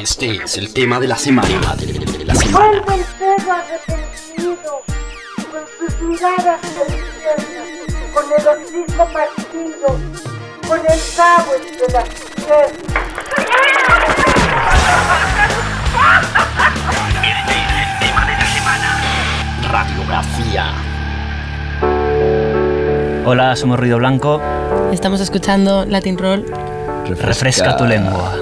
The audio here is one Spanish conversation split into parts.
Este es el tema de la semana. Vuelve el perro arrepentido, con sus miradas perdidas, con el hocico partido, con el cabo entre las piernas. Este es el tema de la semana. Radiografía. Hola, somos Ruido Blanco. Estamos escuchando Latin Roll. Refresca tu lengua.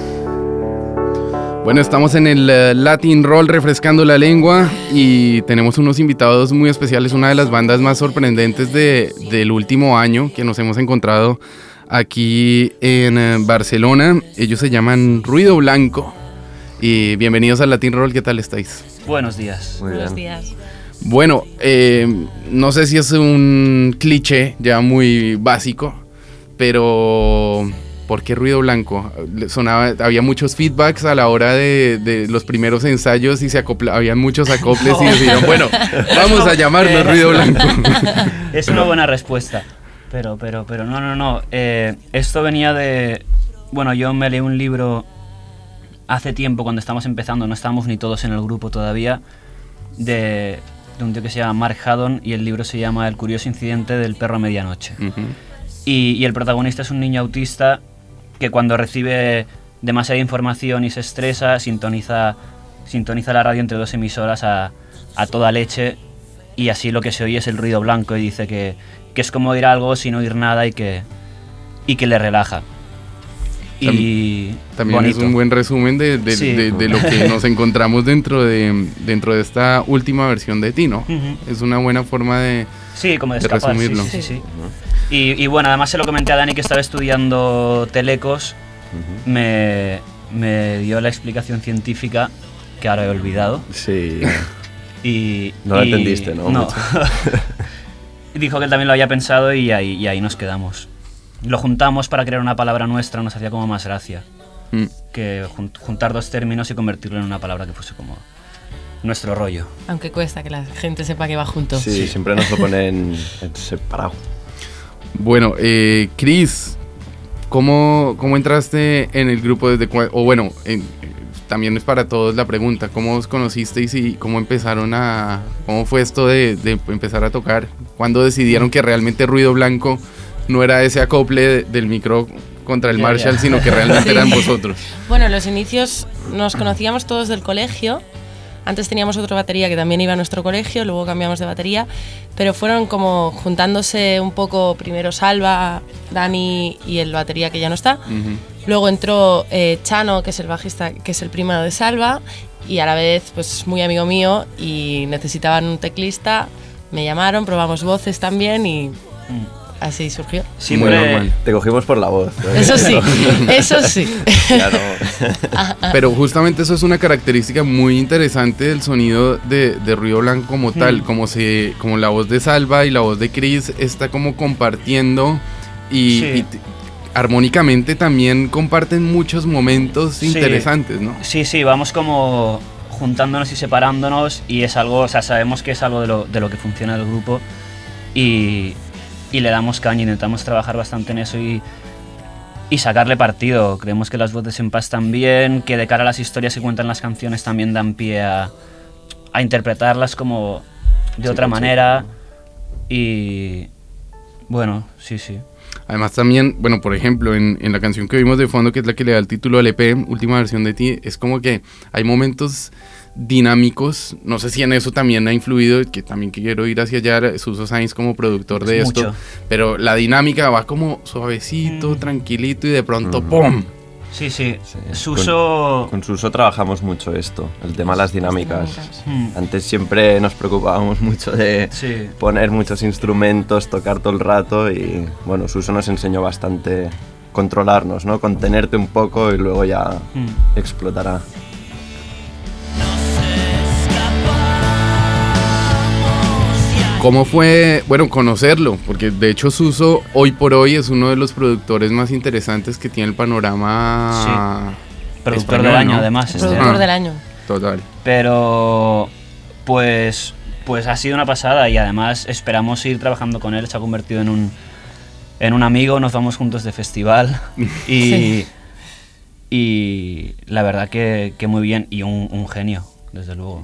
Bueno, estamos en el Latin Roll refrescando la lengua y tenemos unos invitados muy especiales, una de las bandas más sorprendentes del último año que nos hemos encontrado aquí en Barcelona. Ellos se llaman Ruido Blanco y bienvenidos al Latin Roll. ¿Qué tal estáis? Buenos días. Buenos días. Bueno, no sé si es un cliché ya muy básico, pero ¿por qué Ruido Blanco? Había muchos feedbacks a la hora de los primeros ensayos y habían muchos acoples y decidieron, bueno, vamos a llamarlo Ruido Blanco. Es una buena respuesta, pero no. Esto venía de... Bueno, yo me leí un libro hace tiempo cuando estábamos empezando, no estábamos ni todos en el grupo todavía, de un tío que se llama Mark Haddon, y el libro se llama El curioso incidente del perro a medianoche. Uh-huh. Y el protagonista es un niño autista que cuando recibe demasiada información y se estresa, sintoniza la radio entre dos emisoras a toda leche, y así lo que se oye es el ruido blanco, y dice que es como oír algo sin oír nada y que le relaja. También bonito. es un buen resumen de lo que nos encontramos dentro de esta última versión de ti, ¿no? Uh-huh. Es una buena forma de como de escapar, resumirlo. Sí. Uh-huh. Y bueno, además se lo comenté a Dani, que estaba estudiando telecos. Uh-huh. Me dio la explicación científica que ahora he olvidado. Sí. No lo entendiste, ¿no? No. Dijo que él también lo había pensado y ahí nos quedamos. Lo juntamos para crear una palabra nuestra, nos hacía como más gracia que juntar dos términos y convertirlo en una palabra que fuese como nuestro rollo. Aunque cuesta que la gente sepa que va junto. Sí, siempre nos lo ponen en separado. Bueno, Chris, ¿cómo entraste en el grupo desde cuándo? O bueno, también es para todos la pregunta, ¿cómo os conocisteis y cómo fue esto de empezar a tocar? ¿Cuándo decidieron que realmente Ruido Blanco no era ese acople del micro contra el Marshall, sino que realmente eran vosotros? Bueno, en los inicios nos conocíamos todos del colegio. Antes teníamos otro batería que también iba a nuestro colegio, luego cambiamos de batería, pero fueron como juntándose un poco, primero Salva, Dani y el batería que ya no está. Uh-huh. Luego entró Chano, que es el bajista, que es el primo de Salva, y a la vez pues muy amigo mío, y necesitaban un teclista, me llamaron, probamos voces también y así surgió. Sí, muy normal. Te cogimos por la voz. Eso sí. Claro. Pero justamente eso es una característica muy interesante del sonido de Ruido Blanco como tal, como la voz de Salva y la voz de Chris está como compartiendo y armónicamente también comparten muchos momentos interesantes, ¿no? Sí, vamos como juntándonos y separándonos, y es algo, o sea, sabemos que es algo de lo que funciona el grupo, y le damos caña, intentamos trabajar bastante en eso y sacarle partido. Creemos que las voces en paz también, que de cara a las historias que cuentan las canciones también dan pie a interpretarlas como de otra manera. Y bueno, sí. Además también, bueno, por ejemplo, en la canción que vimos de fondo, que es la que le da el título al EP, Última Versión de Ti, es como que hay momentos dinámicos, no sé si en eso también ha influido, que también quiero ir hacia allá, Suso Sainz como productor de esto, mucho. Pero la dinámica va como suavecito, tranquilito, y de pronto ¡pum! Sí. Suso... Con Suso trabajamos mucho esto, el tema de las dinámicas. Antes siempre nos preocupábamos mucho de poner muchos instrumentos, tocar todo el rato, y bueno, Suso nos enseñó bastante controlarnos, ¿no? Contenerte un poco y luego ya explotará. ¿Cómo fue, conocerlo? Porque de hecho Suso hoy por hoy es uno de los productores más interesantes que tiene el panorama. Productor español, del año, ¿no? además. Productor del año. Total. Pero pues ha sido una pasada, y además esperamos seguir trabajando con él. Se ha convertido en un amigo, nos vamos juntos de festival y y la verdad que muy bien, y un genio, desde luego.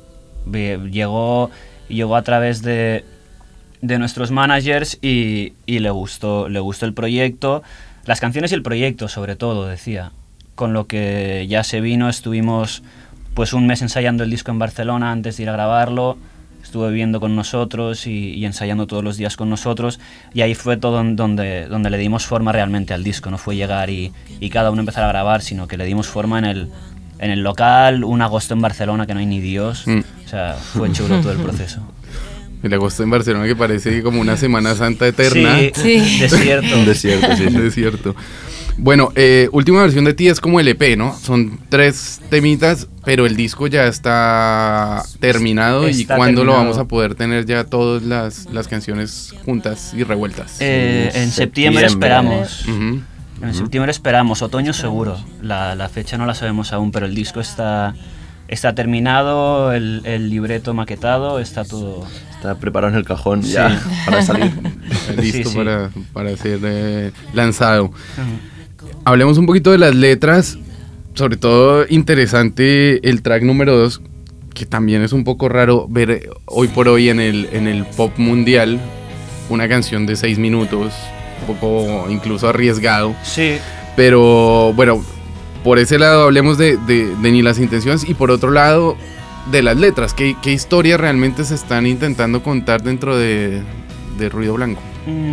Llegó a través de nuestros managers y le gustó el proyecto, las canciones y el proyecto sobre todo, decía. Con lo que ya se vino, estuvimos pues un mes ensayando el disco en Barcelona antes de ir a grabarlo, estuvo viviendo con nosotros y ensayando todos los días con nosotros, y ahí fue todo donde le dimos forma realmente al disco. No fue llegar y cada uno empezar a grabar, sino que le dimos forma en el local, un agosto en Barcelona que no hay ni Dios. O sea, fue chulo todo el proceso. El agosto en Barcelona que parece como una Semana Santa eterna. Sí. Desierto. Un desierto, sí. Desierto. Bueno, última versión de Ti es como el EP, ¿no? Son 3 temitas, pero el disco ya está terminado. ¿Y cuándo lo vamos a poder tener ya todas las canciones juntas y revueltas? En septiembre esperamos. Uh-huh. En septiembre esperamos, otoño seguro. La fecha no la sabemos aún, pero el disco está terminado, el libreto maquetado, está todo... Está preparado en el cajón ya para salir. Listo para ser lanzado. Uh-huh. Hablemos un poquito de las letras, sobre todo interesante el track número 2, que también es un poco raro ver hoy por hoy en el pop mundial una canción de 6 minutos, un poco incluso arriesgado. Sí. Pero bueno, por ese lado hablemos de ni las intenciones, y por otro lado de las letras. ¿Qué historias realmente se están intentando contar dentro de Ruido Blanco?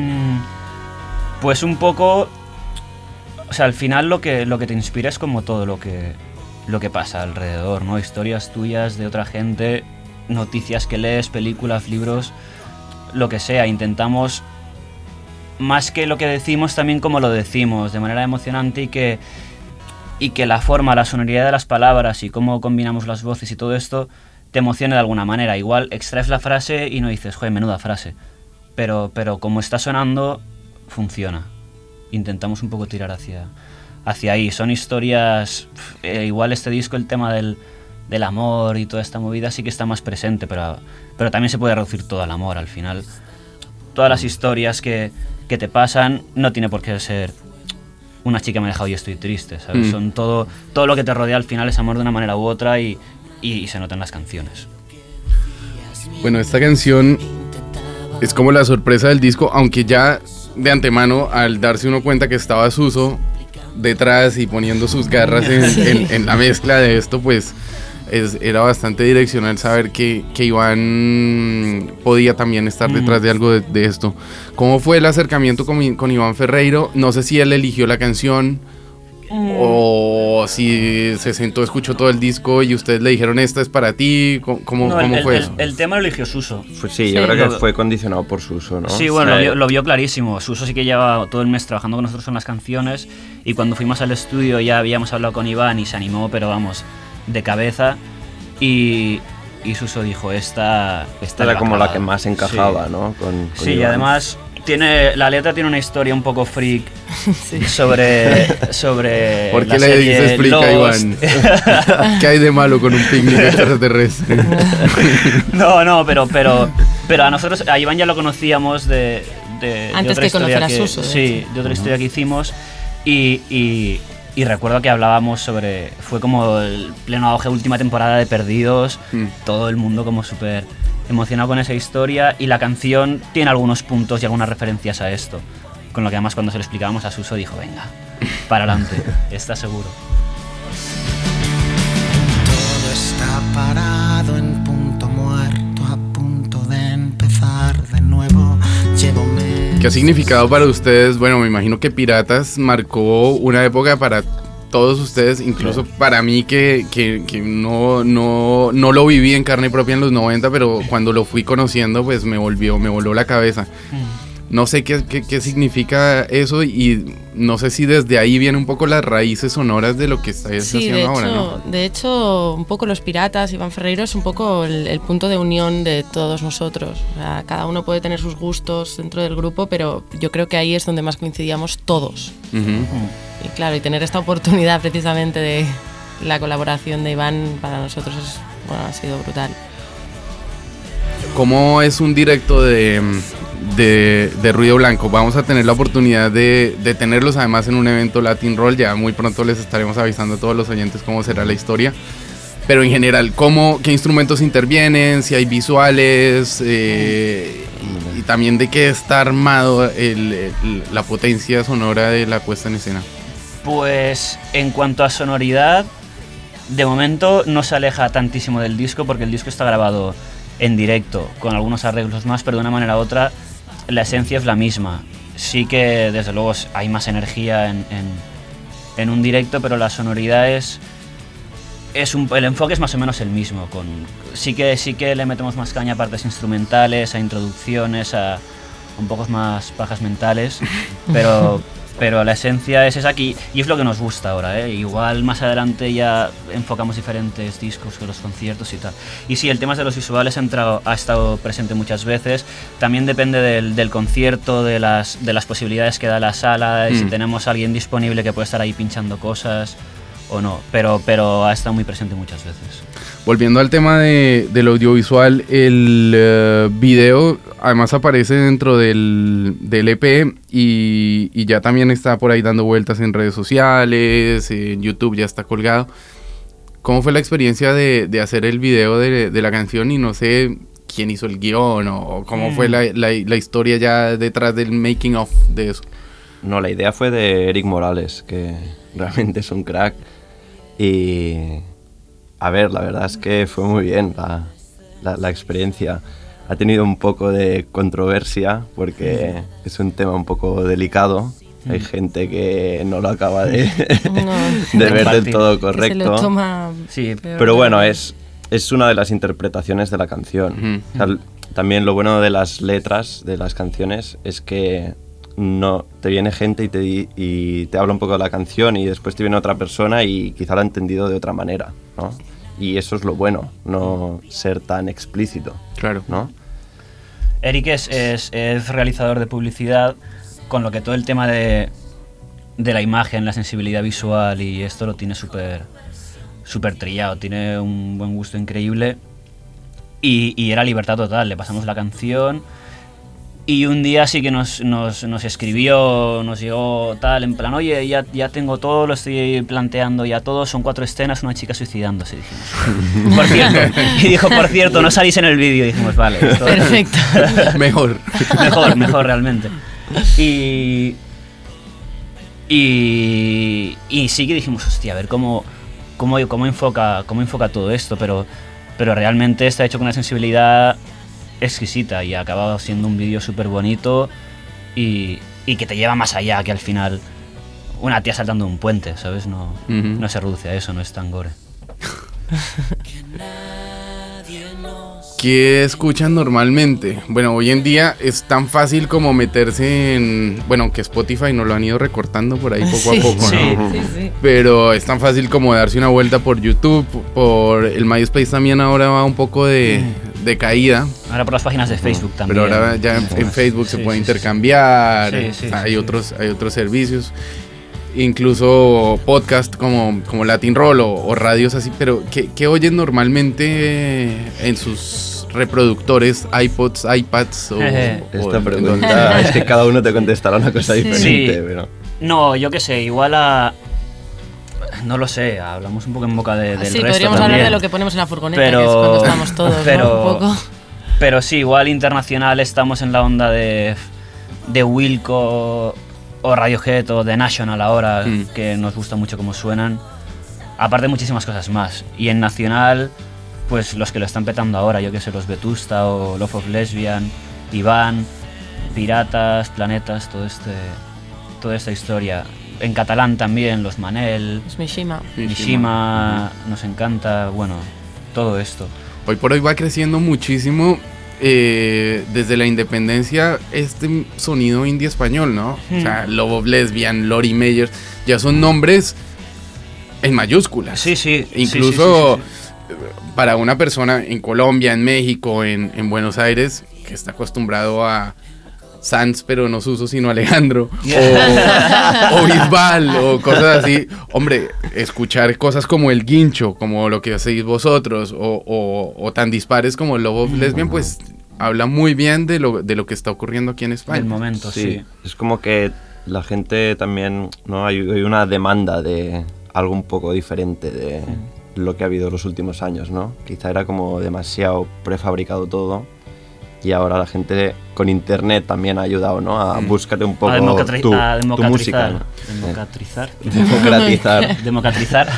Pues un poco... O sea, al final lo que te inspira es como todo lo que pasa alrededor, ¿no? Historias tuyas, de otra gente, noticias que lees, películas, libros, lo que sea. Intentamos, más que lo que decimos, también como lo decimos, de manera emocionante, y que la forma, la sonoridad de las palabras y cómo combinamos las voces y todo esto te emocione de alguna manera. Igual extraes la frase y no dices, joder, menuda frase. Pero como está sonando, funciona. Intentamos un poco tirar hacia ahí. Son historias... igual este disco, el tema del amor y toda esta movida sí que está más presente, pero también se puede reducir todo al amor al final. Todas las historias que te pasan no tiene por qué ser una chica me ha dejado y estoy triste, ¿sabes? Son todo lo que te rodea al final es amor de una manera u otra y se nota en las canciones. Bueno, esta canción es como la sorpresa del disco, aunque ya de antemano, al darse uno cuenta que estaba Suso detrás y poniendo sus garras en la mezcla de esto, pues era bastante direccional saber que Iván podía también estar detrás de algo de esto. ¿Cómo fue el acercamiento con Iván Ferreiro? No sé si él eligió la canción o si se sentó, escuchó todo el disco y ustedes le dijeron esta es para ti. ¿Cómo fue eso? El tema lo eligió Suso. Pues sí, yo creo que fue condicionado por Suso, ¿no? Sí, bueno, lo vio clarísimo. Suso sí que lleva todo el mes trabajando con nosotros en las canciones, y cuando fuimos al estudio ya habíamos hablado con Iván y se animó, pero vamos, de cabeza, y Suso dijo esta era como la que más encajaba, sí. ¿no? Con sí, Iván. Y además la letra tiene una historia un poco freak sobre ¿Por qué la le serie dices freak a Iván? ¿Qué hay de malo con un picnic extraterrestre? No, pero a nosotros, a Iván ya lo conocíamos de antes otra que conocer a Suso. Sí, de otra historia que hicimos, y recuerdo que hablábamos fue como el pleno auge, última temporada de Perdidos, todo el mundo como súper emocionado con esa historia, y la canción tiene algunos puntos y algunas referencias a esto, con lo que además cuando se lo explicábamos a Suso dijo, venga, para adelante, está seguro. Todo está parado en punto muerto, a punto de empezar de nuevo. ¿Qué ha significado para ustedes? Bueno, me imagino que Piratas marcó una época para todos ustedes, incluso para mí que no lo viví en carne propia en los 90, pero cuando lo fui conociendo, pues me voló la cabeza. No sé qué significa eso, y no sé si desde ahí vienen un poco las raíces sonoras de lo que estáis haciendo ahora, ¿no? De hecho, un poco los Piratas, Iván Ferreiro, es un poco el punto de unión de todos nosotros. O sea, cada uno puede tener sus gustos dentro del grupo, pero yo creo que ahí es donde más coincidíamos todos. Y claro, y tener esta oportunidad precisamente de la colaboración de Iván para nosotros ha sido brutal. ¿Cómo es un directo de de Ruido Blanco. Vamos a tener la oportunidad de tenerlos además en un evento Latin Roll. Ya muy pronto les estaremos avisando a todos los oyentes cómo será la historia. Pero en general, ¿qué instrumentos intervienen? Si hay visuales, y también de qué está armado la potencia sonora de la puesta en escena. Pues en cuanto a sonoridad, de momento no se aleja tantísimo del disco, porque el disco está grabado en directo, con algunos arreglos más, pero de una manera u otra la esencia es la misma. Sí que desde luego hay más energía en un directo, pero la sonoridad el enfoque es más o menos el mismo. Sí que le metemos más caña a partes instrumentales, a introducciones, a un poco más pajas mentales, pero la esencia es esa aquí y es lo que nos gusta ahora, ¿eh? Igual más adelante ya enfocamos diferentes discos con los conciertos y tal. Y sí, el tema de los visuales ha estado presente muchas veces. También depende del concierto, de las posibilidades que da la sala, si tenemos a alguien disponible que puede estar ahí pinchando cosas o no, pero ha estado muy presente muchas veces. Volviendo al tema del audiovisual, el video además aparece dentro del EP y ya también está por ahí dando vueltas en redes sociales, en YouTube ya está colgado. ¿Cómo fue la experiencia de hacer el video de la canción y no sé quién hizo el guión o cómo fue la historia ya detrás del making of de eso? No, la idea fue de Eric Morales, que realmente es un crack. Y a ver, la verdad es que fue muy bien la experiencia. Ha tenido un poco de controversia porque es un tema un poco delicado. Hay gente que no lo acaba de ver del todo correcto. Se lo toma pero bueno, es una de las interpretaciones de la canción. O sea, también lo bueno de las letras de las canciones es que no te viene gente y te habla un poco de la canción y después te viene otra persona y quizá lo ha entendido de otra manera, ¿no? Y eso es lo bueno, no ser tan explícito. Claro. ¿No? Eric es realizador de publicidad, con lo que todo el tema de la imagen, la sensibilidad visual y esto lo tiene súper trillado, tiene un buen gusto increíble y era libertad total. Le pasamos la canción y un día sí que nos escribió, nos llegó tal, en plan, oye, ya tengo todo, lo estoy planteando ya todo, son 4 escenas, una chica suicidándose, dijimos. Por cierto, y dijo, por cierto, no salís en el vídeo, y dijimos, vale. Esto perfecto. Mejor realmente. Y sí que dijimos, hostia, a ver cómo enfoca todo esto, pero realmente está hecho con una sensibilidad exquisita y ha acabado siendo un vídeo súper bonito y que te lleva más allá que al final una tía saltando un puente, ¿sabes? No se reduce a eso, no es tan gore. ¿Qué escuchan normalmente? Bueno, hoy en día es tan fácil como meterse en... Bueno, que Spotify nos lo han ido recortando por ahí poco a poco, ¿no? Sí. Pero es tan fácil como darse una vuelta por YouTube, por el MySpace también ahora va un poco de caída. Ahora por las páginas de Facebook también. Pero ahora ya en Facebook se puede intercambiar, hay otros servicios. Incluso podcast como Latin Roll o radios así, pero ¿qué oyen normalmente en sus reproductores, iPods, iPads? Esta pregunta es que cada uno te contestará una cosa diferente. Sí. Pero... No, yo qué sé, igual no lo sé, hablamos un poco en boca del resto. Sí, podríamos también. hablar de lo que ponemos en la furgoneta, que es cuando estamos todos, ¿no? Un poco. Pero sí, igual internacional estamos en la onda de Wilco o Radiohead o The National ahora, que nos gusta mucho cómo suenan. Aparte muchísimas cosas más. Y en nacional, pues los que lo están petando ahora, yo que sé, los Vetusta o Love of Lesbian, Iván, Piratas, Planetas, toda esta historia. En catalán también, los Manel, Es Mishima, nos encanta, bueno, todo esto. Hoy por hoy va creciendo muchísimo desde la independencia este sonido indie español, ¿no? O sea, Love of Lesbian, Lori Meyers, ya son nombres en mayúsculas. Sí. Incluso para una persona en Colombia, en México, en Buenos Aires, que está acostumbrado a Sanz, pero no Suso, sino Alejandro, o Bisbal, o cosas así. Hombre, escuchar cosas como El Guincho, como lo que hacéis vosotros, o tan dispares como Love of Lesbian, pues habla muy bien de lo que está ocurriendo aquí en España. Del momento, sí. Es como que la gente también, ¿no? Hay una demanda de algo un poco diferente de lo que ha habido en los últimos años, ¿no? Quizá era como demasiado prefabricado todo y ahora la gente con internet también ha ayudado, ¿no? A buscar un poco tu música, ¿no? Democratizar.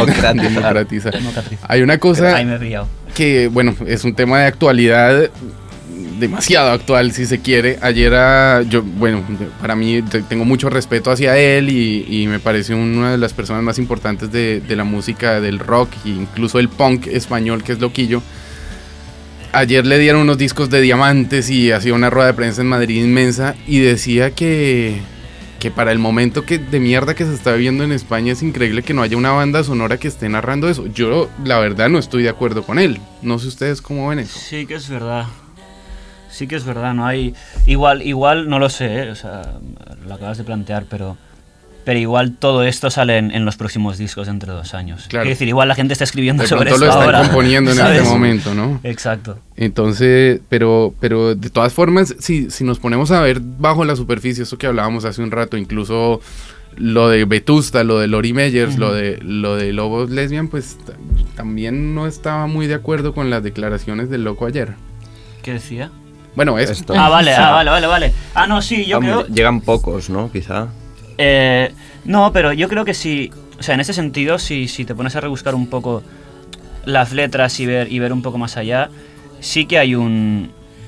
Hay una cosa que, bueno, es un tema de actualidad, demasiado actual si se quiere. Ayer para mí tengo mucho respeto hacia él y me parece una de las personas más importantes de la música, del rock e incluso el punk español, que es Loquillo. Ayer le dieron unos discos de diamantes y hacía una rueda de prensa en Madrid inmensa y decía que para el momento de mierda que se está viviendo en España es increíble que no haya una banda sonora que esté narrando eso. Yo la verdad no estoy de acuerdo con él. No sé ustedes cómo ven eso. Sí que es verdad. No hay... Igual no lo sé, o sea, lo acabas de plantear, pero igual todo esto sale en los próximos discos dentro de 2 años. Claro. Es decir, igual la gente está escribiendo sobre esto ahora. Lo están componiendo en este momento, ¿no? Exacto. Entonces, pero de todas formas, si nos ponemos a ver bajo la superficie, eso que hablábamos hace un rato, incluso lo de Vetusta, lo de Lori Meyers, lo de Lobos Lesbian, pues también no estaba muy de acuerdo con las declaraciones del loco ayer. ¿Qué decía? Bueno, esto. Vale. No, sí, yo creo... Llegan pocos, ¿no? Quizá. No, pero yo creo que sí, o sea, en ese sentido, si te pones a rebuscar un poco las letras y ver un poco más allá, sí que hay un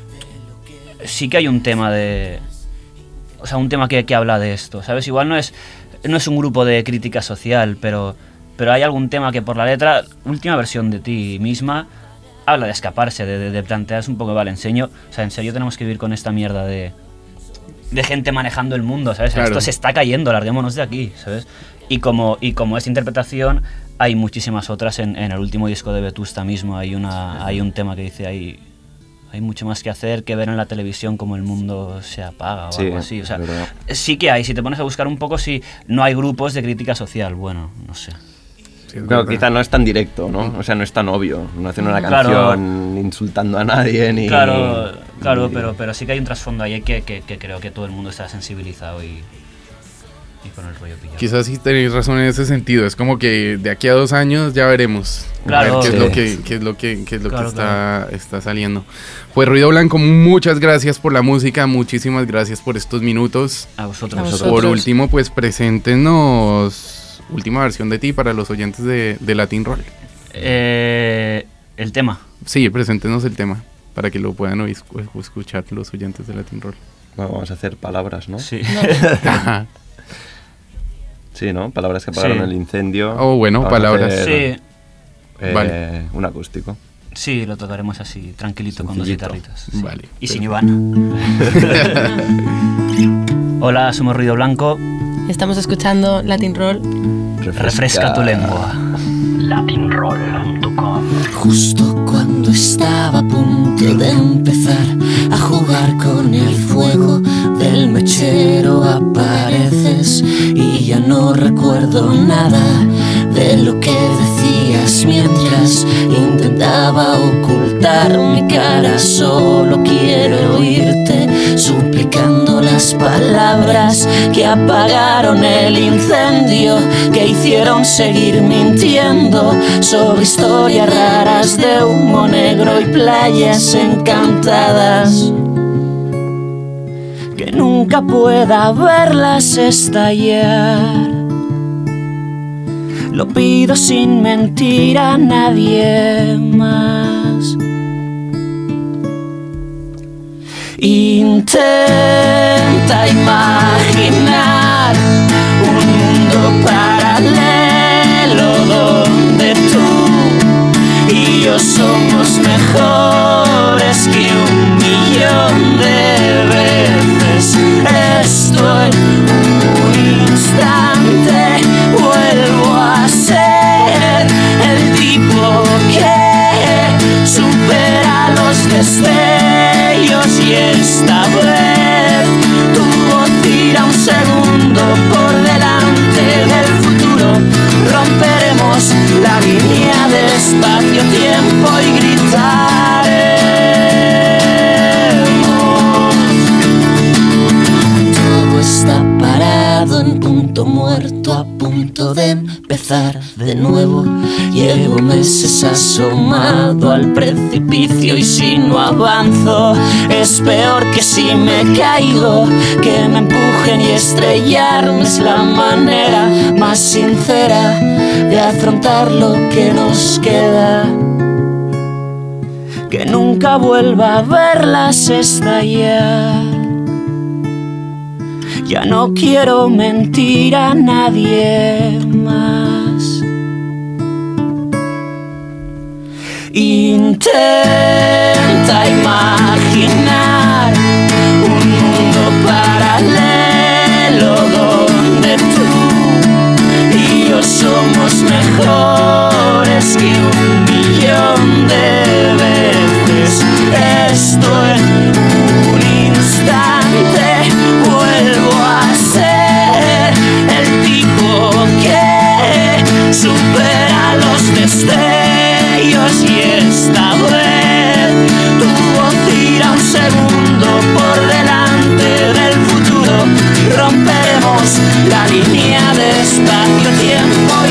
tema de... O sea, un tema que habla de esto, ¿sabes? Igual no es un grupo de crítica social, pero hay algún tema que por la letra, última versión de ti misma, habla de escaparse, de plantearse un poco, vale, en serio tenemos que vivir con esta mierda de gente manejando el mundo, ¿sabes? Claro. Esto se está cayendo, larguémonos de aquí, ¿sabes? Y como esta interpretación, hay muchísimas otras en el último disco de Vetusta mismo. Hay un tema que dice, hay mucho más que hacer que ver en la televisión como el mundo se apaga o algo así. O sea, sí que hay, si te pones a buscar un poco, sí, no hay grupos de crítica social, bueno, no sé. Pero quizá no es tan directo, ¿no? O sea, no es tan obvio. No hacen una canción insultando a nadie ni... Claro, pero sí que hay un trasfondo ahí que creo que todo el mundo está sensibilizado y con el rollo pillado. Quizás sí tenéis razón en ese sentido. Es como que de aquí a 2 años ya veremos. Claro, qué es lo que está saliendo. Pues Ruido Blanco, muchas gracias por la música, muchísimas gracias por estos minutos. A vosotros. Por último, pues preséntenos última versión de ti para los oyentes de Latin Roll. ¿El tema? Sí, preséntenos el tema para que lo puedan escuchar los oyentes de Latin Roll. Bueno, vamos a hacer palabras, ¿no? Sí. Sí, ¿no? Palabras que apagaron el incendio. Bueno, palabras. Sí. Vale. Un acústico. Sí, lo tocaremos así, tranquilito, con 2 guitarritas. Sí. Vale. Y sin Iván. Hola, somos Ruido Blanco. Estamos escuchando Latin Roll. Refresca tu lengua. Latinroll.com. Justo cuando estaba a punto de empezar a jugar con el fuego del mechero apareces y ya no recuerdo nada de lo que decías mientras intentaba ocultar mi cara. Solo quiero oírte suplicando las palabras que apagaron el incendio, que hicieron seguir mintiendo sobre historias raras de humo negro y playas encantadas, que nunca pueda verlas estallar. Lo pido sin mentir a nadie más. Intenta imaginar un mundo paralelo donde tú y yo somos mejores que 1.000.000 de veces. Estoy un instante, vuelvo a ser el tipo que supera los destellos y esta vez tu voz irá un segundo por delante del futuro. Romperemos la línea de espacio-tiempo y gritaré. empezar de nuevo. Llevo meses asomado al precipicio y si no avanzo es peor que si me caigo. Que me empujen y estrellarme es la manera más sincera de afrontar lo que nos queda. Que nunca vuelva a verlas estallar. Ya no quiero mentir a nadie más. Intenta imaginar un mundo paralelo donde tú y yo somos mejores que 1.000.000 de veces. Esto en un instante vuelvo a ser el tipo que supera los destellos y esta vez tu voz irá un segundo por delante del futuro. Romperemos la línea de espacio-tiempo y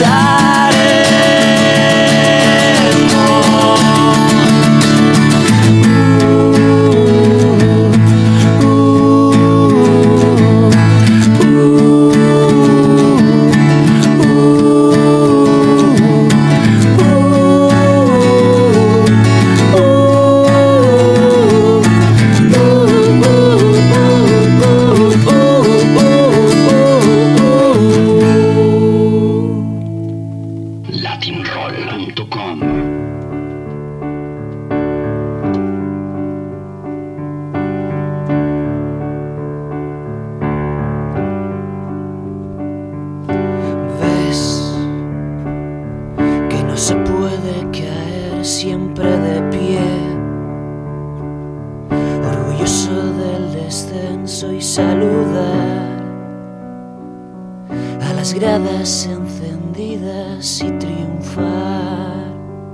encendidas y triunfar.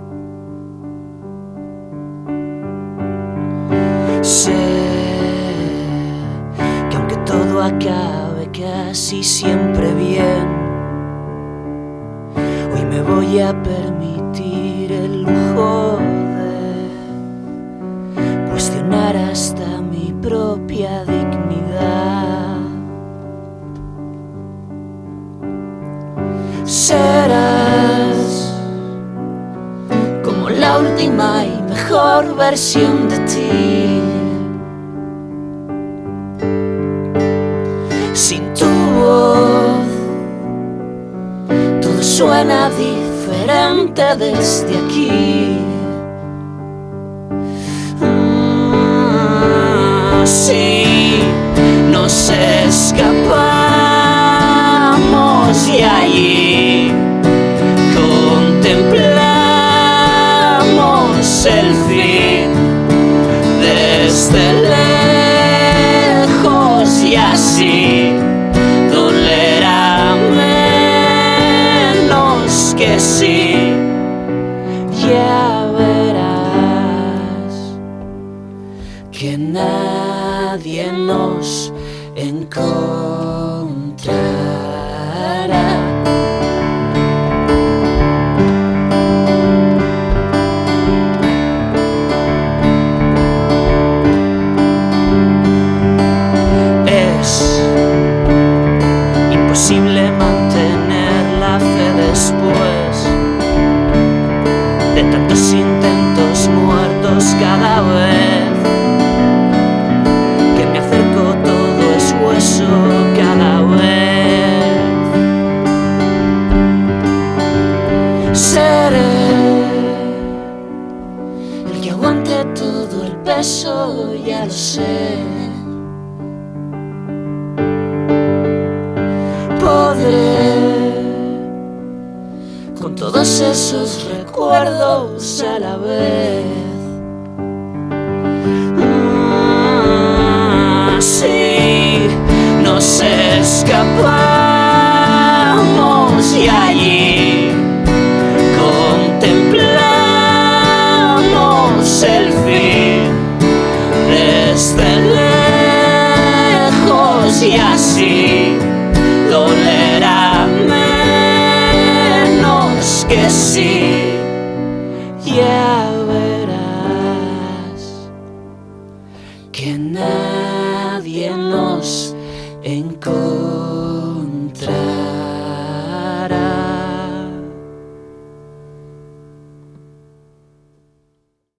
Sé que aunque todo acabe casi siempre bien, hoy me voy a permitir el lujo de cuestionar hasta mi propia dignidad. Serás como la última y mejor versión de ti. Sin tu voz todo suena diferente desde aquí. Si nos escapamos y allí contemplamos el fin desde lejos y así dolerá menos que sí. Ya verás que nadie nos encontrará. Imposible mantener la fe después de tantos intentos muertos. Cada vez que me acerco todo es hueso. Cada vez seré el que aguante todo el peso, ya lo sé. Con todos esos recuerdos a la vez. Si nos escapamos y allí contemplamos el fin desde lejos y así dolerá menos así, ya verás que nadie nos encontrará.